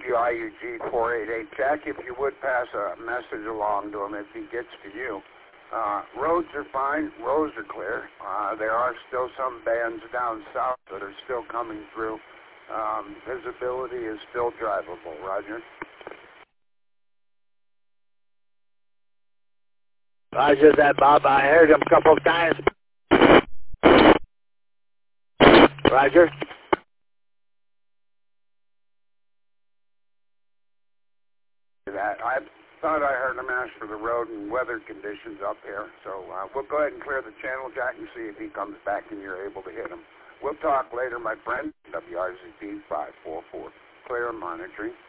WIUG 488. Jack, if you would pass a message along to him if he gets to you. Roads are fine. Roads are clear. There are still some bands down south that are still coming through. Visibility is still drivable. Roger. Roger that, Bob. I heard him a couple of times. Roger. I thought I heard him ask for the road and weather conditions up here. So we'll go ahead and clear the channel, Jack, and see if he comes back and you're able to hit him. We'll talk later, my friend. WRZP 544. Clear monitoring.